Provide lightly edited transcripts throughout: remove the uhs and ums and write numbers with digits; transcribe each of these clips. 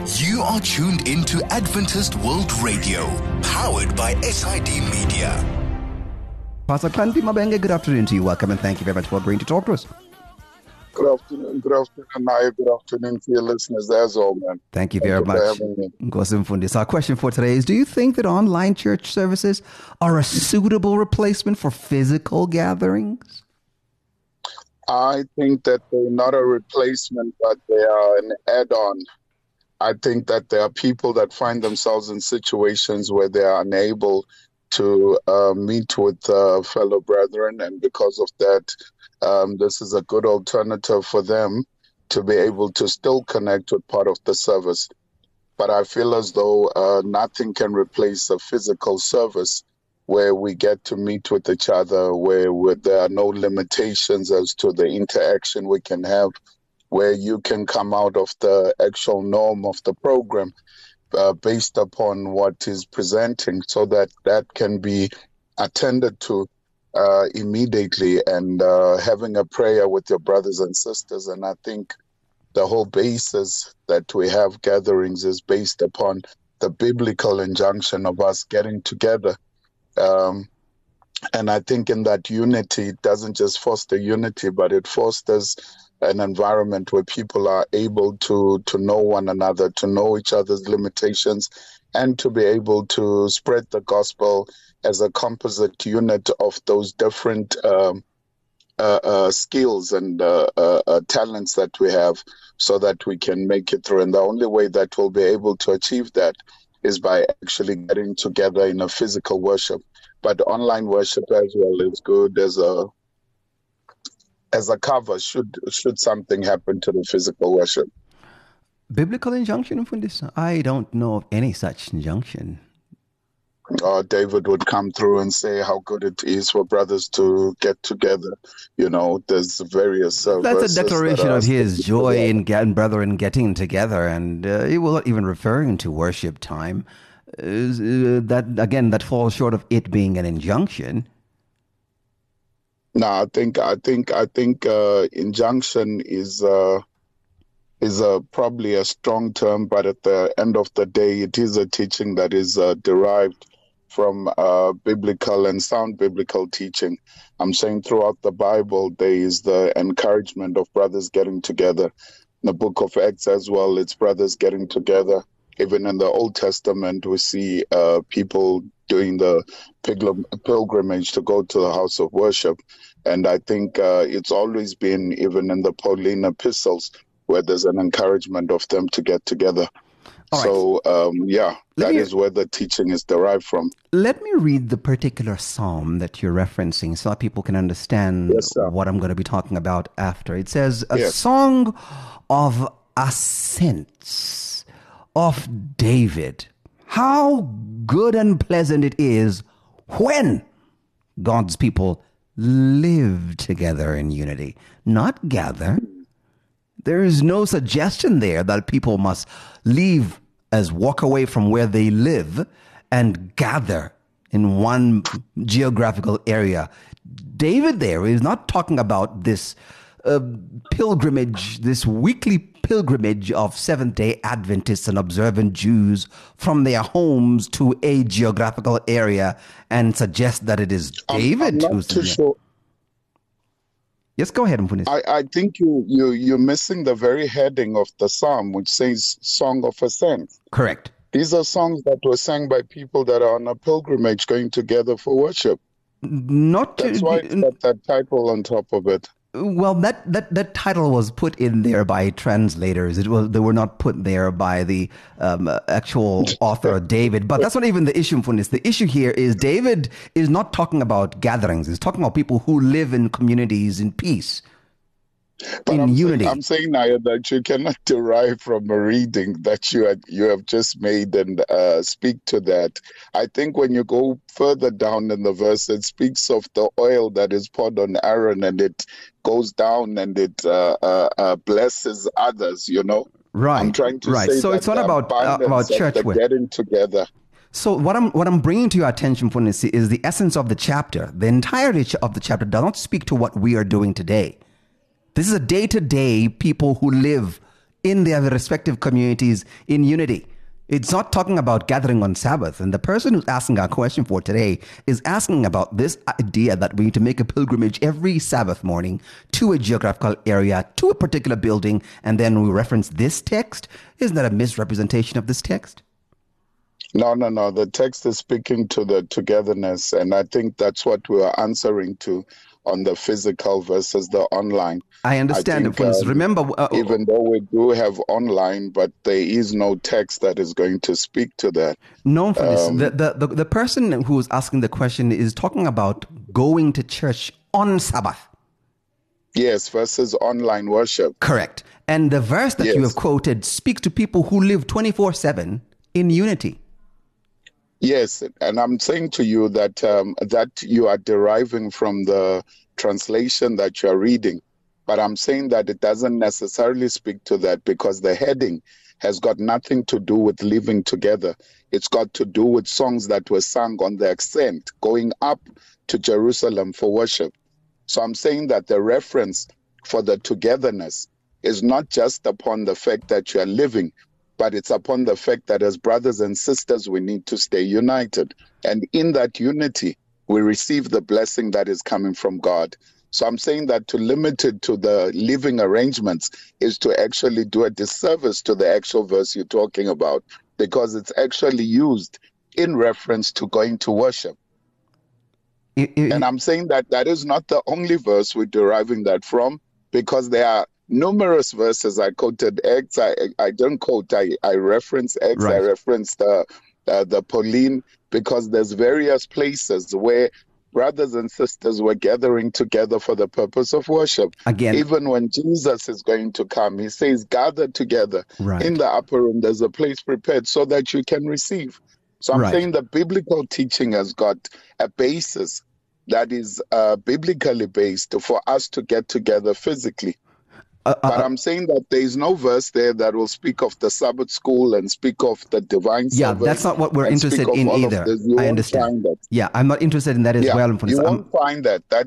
You are tuned into Adventist World Radio, powered by SID Media. Pastor Klanti Mabenge, good afternoon to you. Welcome and thank you very much for agreeing to talk to us. Good afternoon, Naya. Good afternoon to your listeners as well, man. Thank you very much. So our question for today is, do you think that online church services are a suitable replacement for physical gatherings? I think that they're not a replacement, but they are an add-on. I think that there are people that find themselves in situations where they are unable to meet with fellow brethren, and because of that, this is a good alternative for them to be able to still connect with part of the service. But I feel as though nothing can replace a physical service where we get to meet with each other, where there are no limitations as to the interaction we can have, where you can come out of the actual norm of the program based upon what is presenting, so that can be attended to immediately, and having a prayer with your brothers and sisters. And I think the whole basis that we have gatherings is based upon the biblical injunction of us getting together. And I think in that unity, it doesn't just foster unity, but it fosters an environment where people are able to know one another, to know each other's limitations, and to be able to spread the gospel as a composite unit of those different skills and talents that we have, so that we can make it through. And the only way that we'll be able to achieve that is by actually getting together in a physical worship. But online worship as well is good as a cover should something happen to the physical worship. Biblical injunction from this? I don't know of any such injunction. David would come through and say how good it is for brothers to get together. You know, there's various That's a declaration of his joy in brethren getting together, and he will not even referring to worship time. That falls short of it being an injunction. No, I think injunction is probably a strong term, but at the end of the day, it is a teaching that is derived from biblical and sound biblical teaching. I'm saying throughout the Bible, there is the encouragement of brothers getting together. In the book of Acts as well, it's brothers getting together. Even in the Old Testament, we see people doing the pilgrimage to go to the house of worship. And I think it's always been, even in the Pauline epistles, where there's an encouragement of them to get together. All so, right. That is where the teaching is derived from. Let me read the particular psalm that you're referencing so that people can understand what I'm going to be talking about after. It says, a song of ascents of David. How good and pleasant it is when God's people live together in unity, not gather. There is no suggestion there that people must leave walk away from where they live and gather in one geographical area. David there is not talking about this pilgrimage, this weekly pilgrimage of Seventh-day Adventists and observant Jews from their homes to a geographical area, and suggest that it is David who's too sure. Yes, go ahead, Mfunis. I think you're missing the very heading of the psalm, which says Song of Ascent. Correct. These are songs that were sang by people that are on a pilgrimage going together for worship. That's why it's got that title on top of it. Well, that title was put in there by translators. They were not put there by the actual author, David. But that's not even the issue, Mfunis. The issue here is David is not talking about gatherings. He's talking about people who live in communities in peace. But in unity. I'm saying, Naya, that you cannot derive from a reading that you have just made and speak to that. I think when you go further down in the verse, it speaks of the oil that is poured on Aaron, and it goes down and it blesses others, you know. Right. I'm trying to say so it's not about church getting together. So what I'm bringing to your attention, Mfunis, is the essence of the chapter. The entirety of the chapter does not speak to what we are doing today. This is a day-to-day people who live in their respective communities in unity. It's not talking about gathering on Sabbath. And the person who's asking our question for today is asking about this idea that we need to make a pilgrimage every Sabbath morning to a geographical area, to a particular building, and then we reference this text. Isn't that a misrepresentation of this text? No. The text is speaking to the togetherness, and I think that's what we are answering to on the physical versus the online. I understand. Remember, even though we do have online, but there is no text that is going to speak to that. No, the person who is asking the question is talking about going to church on Sabbath. Yes, versus online worship. Correct. And the verse that you have quoted speaks to people who live 24/7 in unity. Yes, and I'm saying to you that that you are deriving from the translation that you are reading. But I'm saying that it doesn't necessarily speak to that, because the heading has got nothing to do with living together. It's got to do with songs that were sung on the ascent, going up to Jerusalem for worship. So I'm saying that the reference for the togetherness is not just upon the fact that you are living, but it's upon the fact that as brothers and sisters, we need to stay united. And in that unity, we receive the blessing that is coming from God. So I'm saying that to limit it to the living arrangements is to actually do a disservice to the actual verse you're talking about, because it's actually used in reference to going to worship. And I'm saying that that is not the only verse we're deriving that from, because there are numerous verses. I quoted Acts. I don't quote. I reference Acts. Right. I reference the Pauline, because there's various places where brothers and sisters were gathering together for the purpose of worship. Again, even when Jesus is going to come, he says, gather together in the upper room. There's a place prepared so that you can receive. So I'm saying the biblical teaching has got a basis that is biblically based for us to get together physically. But I'm saying that there is no verse there that will speak of the Sabbath school and speak of the divine service. Yeah, that's not what we're interested in either. I understand. Yeah, I'm not interested in that as well. You won't find that. That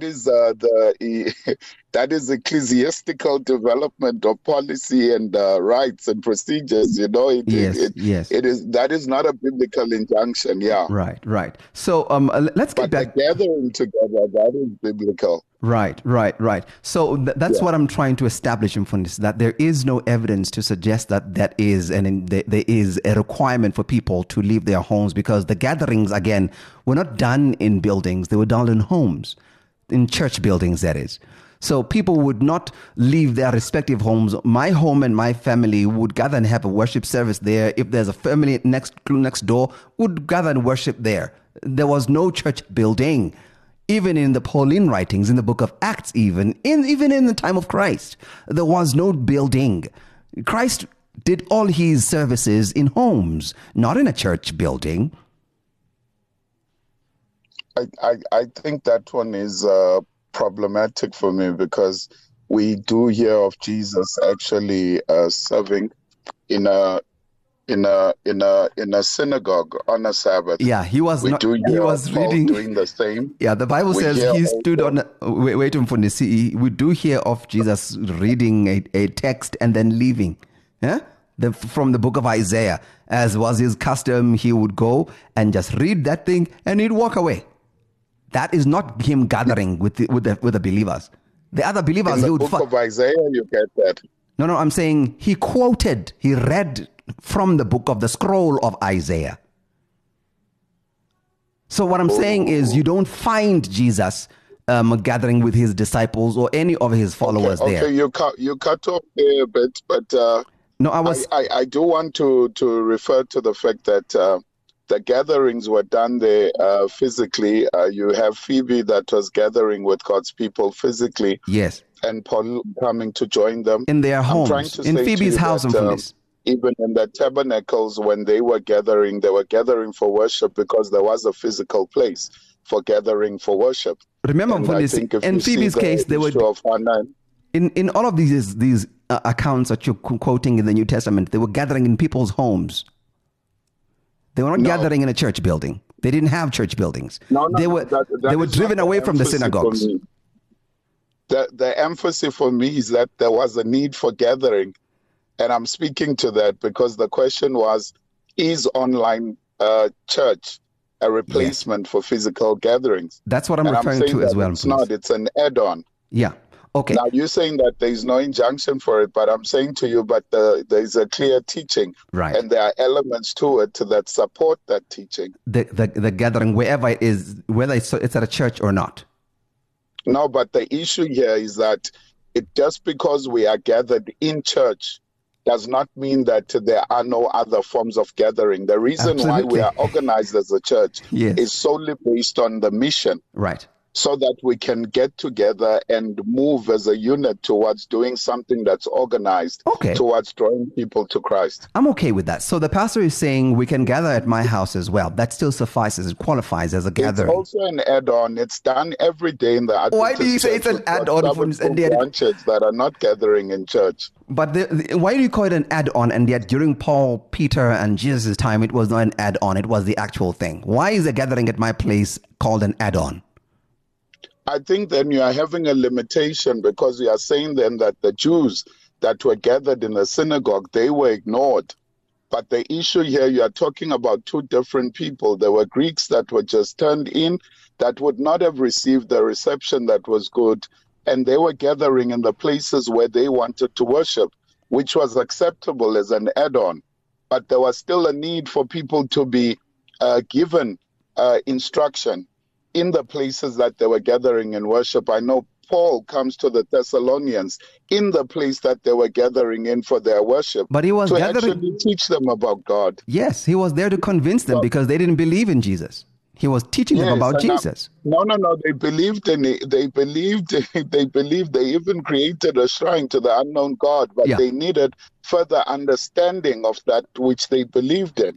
is ecclesiastical development of policy and rights and procedures. You know, that is not a biblical injunction. Yeah. Right. So let's get back. The gathering together, that is biblical. Right. So that's what I'm trying to establish in this, that there is no evidence to suggest that there is a requirement for people to leave their homes, because the gatherings, again, were not done in buildings. They were done in homes, in church buildings, that is. So people would not leave their respective homes. My home and my family would gather and have a worship service there. If there's a family next door, would gather and worship there. There was no church building. Even in the Pauline writings, in the book of Acts, even in the time of Christ, there was no building. Christ did all his services in homes, not in a church building. I think that one is problematic for me, because we do hear of Jesus actually serving in a synagogue on a Sabbath. Yeah, he was reading, doing the same. Yeah, the Bible says he stood on. Waiting for the we do hear of Jesus reading a text and then leaving. Yeah, from the book of Isaiah, as was his custom, he would go and just read that thing and he'd walk away. That is not him gathering with the believers. The other believers. In the book of Isaiah, you get that. No, I'm saying he read from the book of the scroll of Isaiah. So what I'm saying is, you don't find Jesus gathering with his disciples or any of his followers there. Okay, you cut off there a bit, but I do want to refer to the fact that the gatherings were done there physically. You have Phoebe that was gathering with God's people physically. Yes. And Paul coming to join them in their homes, in Phoebe's house. Even in the tabernacles, when they were gathering for worship, because there was a physical place for gathering for worship. Remember, in Phoebe's case, they were in all of these accounts that you're quoting in the New Testament. They were gathering in people's homes. They were not gathering in a church building. They didn't have church buildings. They were driven away from the synagogues. The emphasis for me is that there was a need for gathering And I'm speaking to that because the question was, is online church a replacement for physical gatherings? That's what I'm referring to as well. It's not. It's an add-on. Yeah. Okay. Now, you're saying that there's no injunction for it, but I'm saying to you, but there's a clear teaching. Right. And there are elements to it that support that teaching. The gathering, wherever it is, whether it's at a church or not. No, but the issue here is that just because we are gathered in church does not mean that there are no other forms of gathering. The reason why we are organized as a church is solely based on the mission. Right. So that we can get together and move as a unit towards doing something that's organized towards drawing people to Christ. I'm okay with that. So the pastor is saying we can gather at my house as well. That still suffices. It qualifies as a gathering. It's also an add-on. It's done every day in the Adventist. Why do you say it's an add-on? Branches that are not gathering in church. But why do you call it an add-on? And yet during Paul, Peter, and Jesus' time, it was not an add-on. It was the actual thing. Why is a gathering at my place called an add-on? I think then you are having a limitation because you are saying then that the Jews that were gathered in the synagogue, they were ignored. But the issue here, you are talking about two different people. There were Greeks that were just turned in that would not have received the reception that was good. And they were gathering in the places where they wanted to worship, which was acceptable as an add-on. But there was still a need for people to be given instruction in the places that they were gathering in worship. I know Paul comes to the Thessalonians in the place that they were gathering in for their worship. But he was to gathering... actually teach them about God. Yes, he was there to convince them because they didn't believe in Jesus. He was teaching them about Jesus. No. They believed in it. They believed. They even created a shrine to the unknown God, but they needed further understanding of that which they believed in.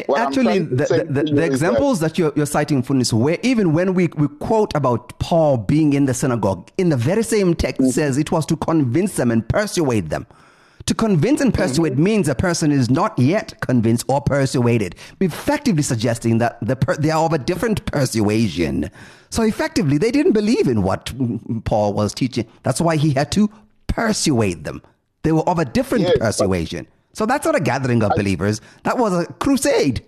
The examples that you're citing, Funis, where even when we quote about Paul being in the synagogue, in the very same text says it was to convince them and persuade them. To convince and persuade means a person is not yet convinced or persuaded, effectively suggesting that they are of a different persuasion. So effectively, they didn't believe in what Paul was teaching. That's why he had to persuade them. They were of a different persuasion. So that's not a gathering of believers. That was a crusade.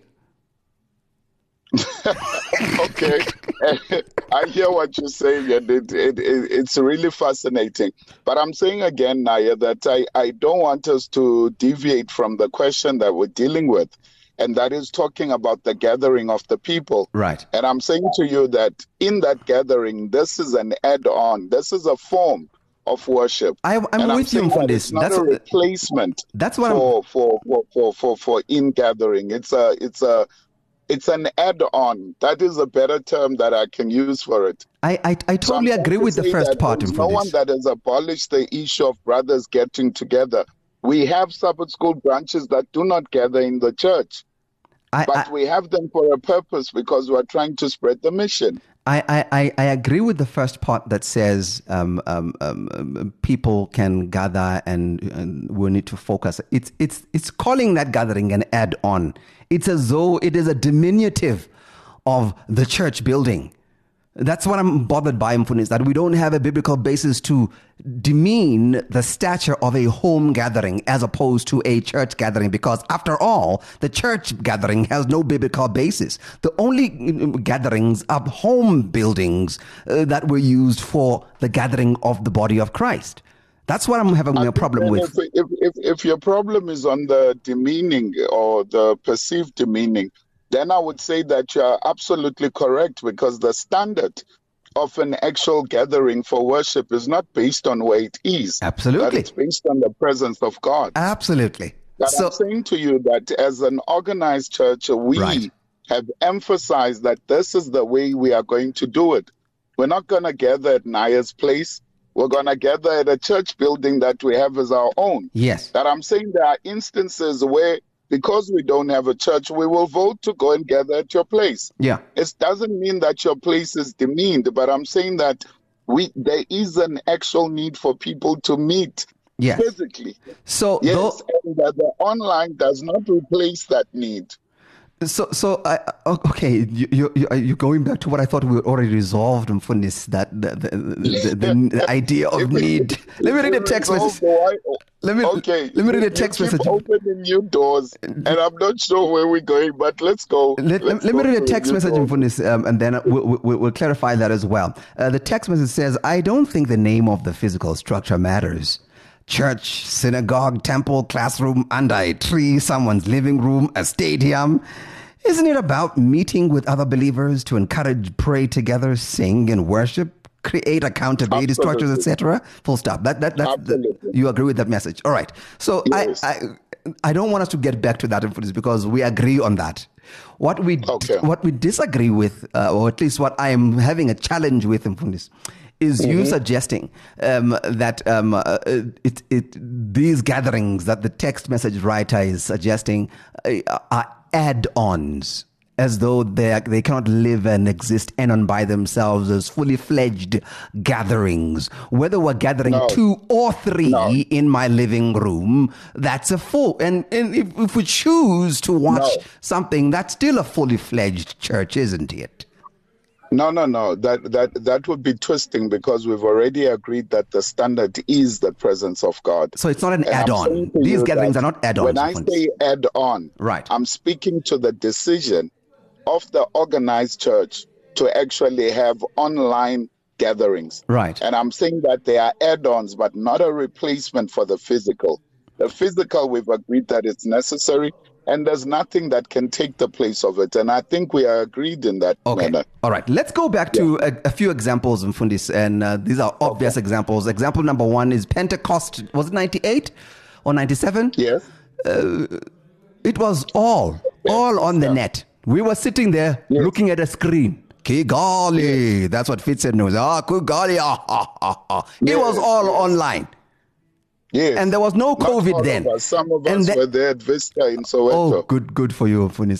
Okay, I hear what you're saying, and it's really fascinating. But I'm saying again, Naya, that I don't want us to deviate from the question that we're dealing with, and that is talking about the gathering of the people. Right. And I'm saying to you that in that gathering, this is an add-on. This is a form of worship. I'm with you on this. That's a replacement. That's what for in gathering. It's an add-on. That is a better term that I can use for it. I totally agree with the first part. No one that has abolished the issue of brothers getting together. We have Sabbath school branches that do not gather in the church. But we have them for a purpose because we're trying to spread the mission. I agree with the first part that says people can gather and we need to focus. It's calling that gathering an add-on. It's as though it is a diminutive of the church building. That's what I'm bothered by, Mfuni, is that we don't have a biblical basis to demean the stature of a home gathering as opposed to a church gathering, because after all, the church gathering has no biblical basis. The only gatherings are home buildings that were used for the gathering of the body of Christ. That's what I'm having a problem with. If your problem is on the demeaning or the perceived demeaning, then I would say that you are absolutely correct, because the standard of an actual gathering for worship is not based on where it is. Absolutely. But it's based on the presence of God. Absolutely. But I'm saying to you that as an organized church, we have emphasized that this is the way we are going to do it. We're not going to gather at Naya's place. We're going to gather at a church building that we have as our own. Yes. That I'm saying there are instances where, because we don't have a church, we will vote to go and gather at your place. Yeah. It doesn't mean that your place is demeaned, but I'm saying that there is an actual need for people to meet physically. So and that the online does not replace that need. Okay, you're going back to what I thought we already resolved, Mfundisi, that the idea of need. Let me read a text message. Let me read a text message. Keep opening new doors, and I'm not sure where we're going, but let's go. Let me read a text message, Mfundisi, and then we'll clarify that as well. The text message says, "I don't think the name of the physical structure matters. Church, synagogue, temple, classroom, under a tree, someone's living room, a stadium. Isn't it about meeting with other believers to encourage, pray together, sing and worship, create accountability structures, etc.? Full stop. That's you agree with that message? All right. So yes. I don't want us to get back to that because we agree on that. What we disagree with, or at least what I am having a challenge with, Mfundisi, is you suggesting that these gatherings that the text message writer is suggesting are add-ons, as though they cannot live and exist on by themselves as fully fledged gatherings. Whether we're gathering 2 or 3 in my living room, that's a full. And if we choose to watch something, that's still a fully fledged church, isn't it? No. That would be twisting, because we've already agreed that the standard is the presence of God. So it's not an add-on. These gatherings are not add-ons. When I say add-on, right, I'm speaking to the decision of the organized church to actually have online gatherings. Right. And I'm saying that they are add-ons, but not a replacement for the physical. The physical, we've agreed that it's necessary, and there's nothing that can take the place of it. And I think we are agreed in that manner. All right. Let's go back to a few examples, Mfundisi, and these are obvious examples. Example number 1 is Pentecost. Was it 98 or 97? Yes. It was all on the net. We were sitting there looking at a screen. Kigali. That's what Fitz said. Kigali. It was all online. Yes. And there was no COVID then. Some of us were there at Vista in Soweto. Oh, good for you, Mfundisi.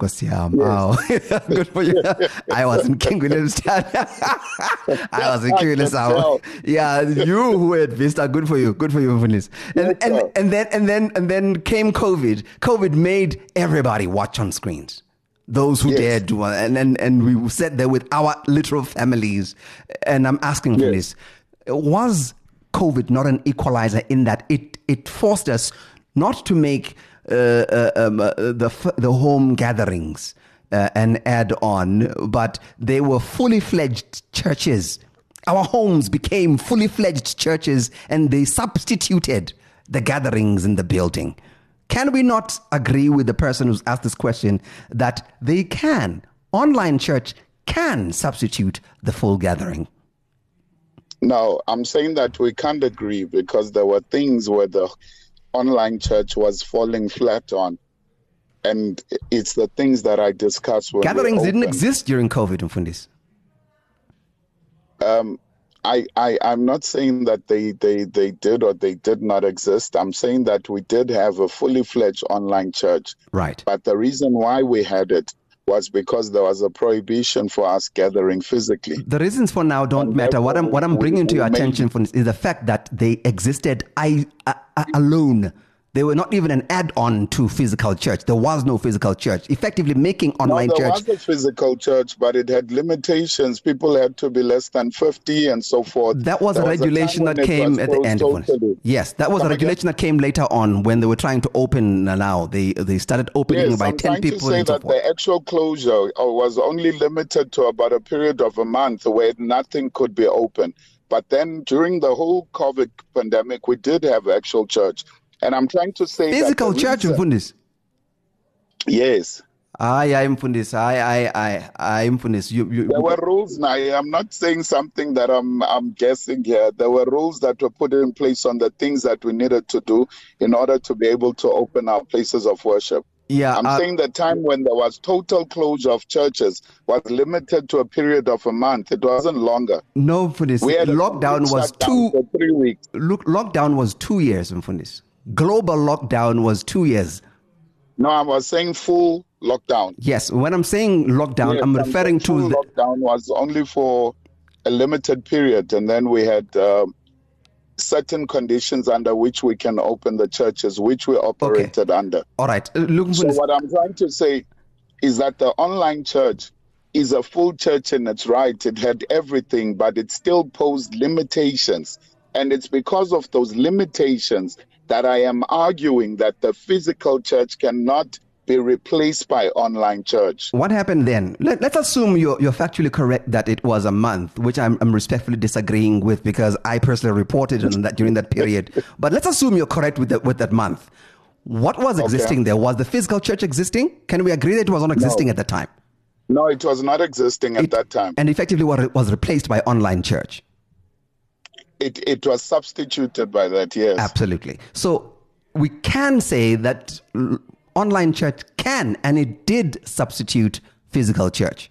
Good for you. I was in King Williamstown. I was in King Williamstown. Yeah, you who were at Vista. Good for you, Mfundisi. And then came COVID. COVID made everybody watch on screens. Those who dared to, and we sat there with our literal families. And I'm asking Mfundisi, was COVID not an equalizer in that it forced us not to make the home gatherings an add-on, but they were fully fledged churches. Our homes became fully fledged churches, and they substituted the gatherings in the building. Can we not agree with the person who's asked this question that online church can substitute the full gathering? No, I'm saying that we can't agree, because there were things where the online church was falling flat on. And it's the things that I discussed. Gatherings didn't exist during COVID, Mfundisi. I'm not saying that they did or they did not exist. I'm saying that we did have a fully fledged online church. Right. But the reason why we had it was because there was a prohibition for us gathering physically. The reasons for now don't matter. What I'm bringing to your attention is the fact that they existed alone. They were not even an add-on to physical church. There was no physical church. Effectively making online church. There was a physical church, but it had limitations. People had to be less than 50 and so forth. That was a regulation that came at the end of it. Yes, that was a regulation that came later on when they were trying to open now. They started opening by 10 people and so forth. The actual closure was only limited to about a period of a month where nothing could be open. But then during the whole COVID pandemic, we did have actual church. And I'm trying to say physical church, Mfundisi. Yes. I'm Mfundisi. I'm Mfundisi. There were rules. Now, I'm not saying something that I'm guessing here. There were rules that were put in place on the things that we needed to do in order to be able to open our places of worship. Yeah, I'm saying the time when there was total closure of churches was limited to a period of a month. It wasn't longer. No, Mfundisi. Lockdown was 3 weeks. Lockdown was 2 years, Mfundisi. Global lockdown was 2 years. No, I was saying full lockdown. Yes, when I'm saying lockdown, I'm referring to lockdown was only for a limited period, and then we had certain conditions under which we can open the churches, which we operated under. All right. So what I'm trying to say is that the online church is a full church in its right. It had everything, but it still posed limitations. And it's because of those limitations that I am arguing that the physical church cannot be replaced by online church. What happened then? Let's assume you're factually correct that it was a month, which I'm respectfully disagreeing with because I personally reported on that during that period. But let's assume you're correct with that month. What was existing there? Was the physical church existing? Can we agree that it was not existing at the time? No, it was not existing at that time. And effectively was replaced by online church. It was substituted by that, yes. Absolutely. So we can say that online church can and it did substitute physical church.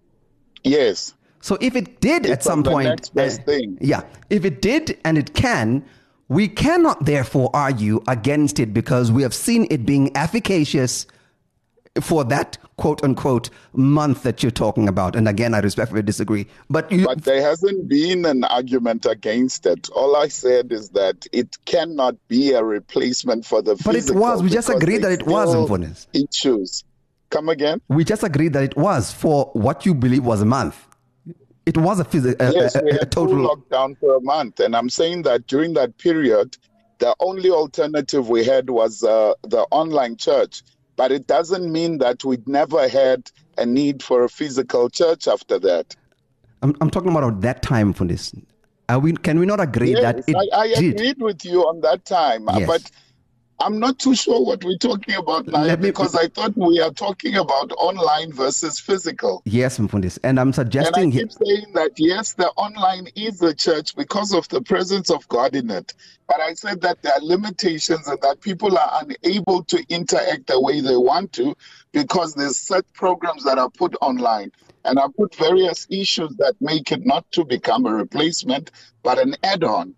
Yes. So if it did at some point, next best thing. If it did and it can, we cannot therefore argue against it because we have seen it being efficacious for that quote unquote month that you're talking about. And again, I respectfully disagree. But there hasn't been an argument against it. All I said is that it cannot be a replacement for the physical. But it was. We just agreed that it was, Mfundisi. Issues. Come again? We just agreed that it was for what you believe was a month. It was a physical. Yes, we had total lockdown for a month. And I'm saying that during that period, the only alternative we had was the online church. But it doesn't mean that we'd never had a need for a physical church after that. I'm talking about that time for this. Can we not agree that it I did? agreed with you on that time. Yes. But I'm not too sure what we're talking about now because I thought we are talking about online versus physical. Yes, Mfundisi. And I'm suggesting... And I keep saying that, yes, the online is the church because of the presence of God in it. But I said that there are limitations and that people are unable to interact the way they want to because there's set programs that are put online. And I put various issues that make it not to become a replacement, but an add-on.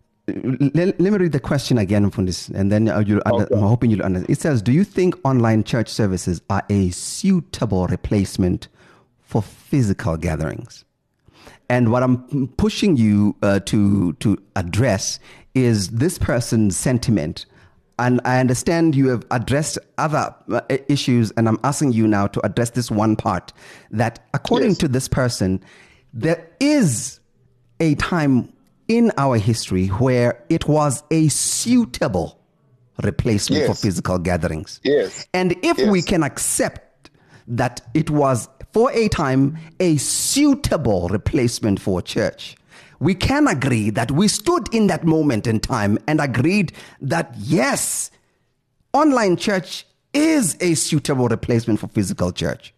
Let me read the question again from this, and then I'm hoping you'll understand. It says, do you think online church services are a suitable replacement for physical gatherings? And what I'm pushing you to address is this person's sentiment. And I understand you have addressed other issues, and I'm asking you now to address this one part, that according to this person, there is a time in our history where it was a suitable replacement for physical gatherings. Yes. And if we can accept that it was for a time a suitable replacement for church, we can agree that we stood in that moment in time and agreed that yes, online church is a suitable replacement for physical church.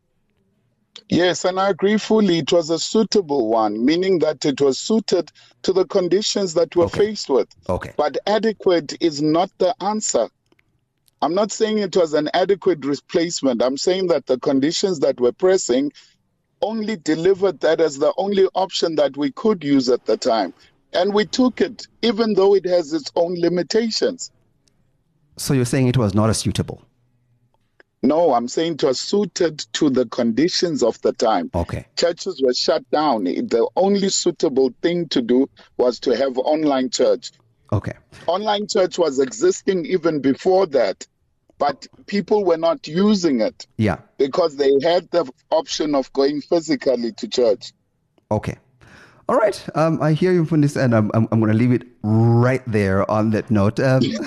Yes, and I agree fully. It was a suitable one, meaning that it was suited to the conditions that we're faced with. Okay. But adequate is not the answer. I'm not saying it was an adequate replacement. I'm saying that the conditions that we're pressing only delivered that as the only option that we could use at the time. And we took it, even though it has its own limitations. So you're saying it was not as suitable? No, I'm saying it was suited to the conditions of the time. Okay. Churches were shut down. The only suitable thing to do was to have online church. Okay. Online church was existing even before that, but people were not using it. Yeah. Because they had the option of going physically to church. Okay. All right. I hear you from this, and I'm going to leave it right there on that note.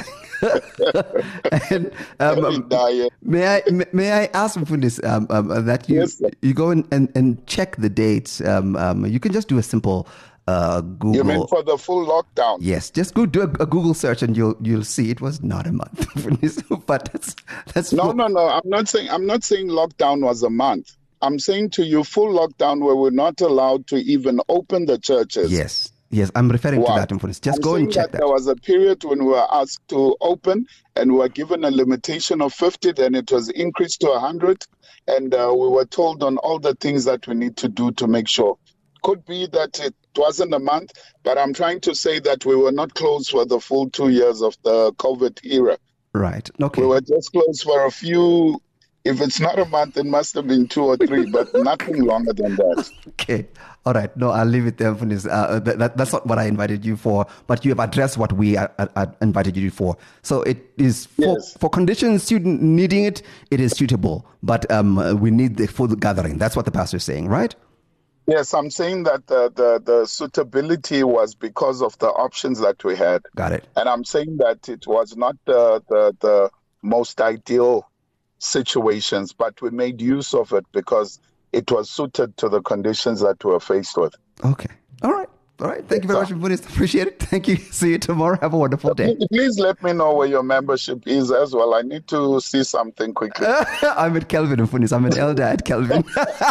And, may I ask for this that you go and check the dates. You can just do a simple Google. You mean for the full lockdown? Yes, just go do a Google search and you'll see it was not a month. But that's no. I'm not saying lockdown was a month. I'm saying to you full lockdown where we're not allowed to even open the churches. Yes, I'm referring to that. Just go and check that. There was a period when we were asked to open and we were given a limitation of 50, then it was increased to 100. And we were told on all the things that we need to do to make sure. Could be that it wasn't a month, but I'm trying to say that we were not closed for the full 2 years of the COVID era. Right. Okay. We were just closed for a few If it's not a month, it must have been 2 or 3, but nothing longer than that. Okay. All right. No, I'll leave it there, Mfundisi. That's not what I invited you for, but you have addressed what we invited you for. So it is for conditions student needing it, it is suitable, but we need the full gathering. That's what the pastor is saying, right? Yes, I'm saying that the suitability was because of the options that we had. Got it. And I'm saying that it was not the most ideal situations, but we made use of it because it was suited to the conditions that we were faced with. Okay. All right. Thank you very much, Mfundisi. Appreciate it. Thank you. See you tomorrow. Have a wonderful day. Please let me know where your membership is as well. I need to see something quickly. I'm at Kelvin, Mfundisi. I'm an elder at Kelvin.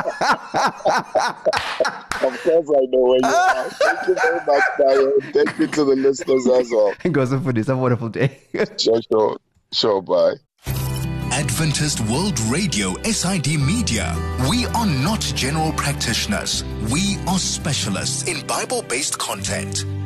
Of course, I know where you are. Thank you very much, Bayo. Thank you to the listeners as well. Goes Mfundisi. Have a wonderful day. Sure. Bye. Adventist World Radio, SID Media. We are not general practitioners. We are specialists in Bible-based content.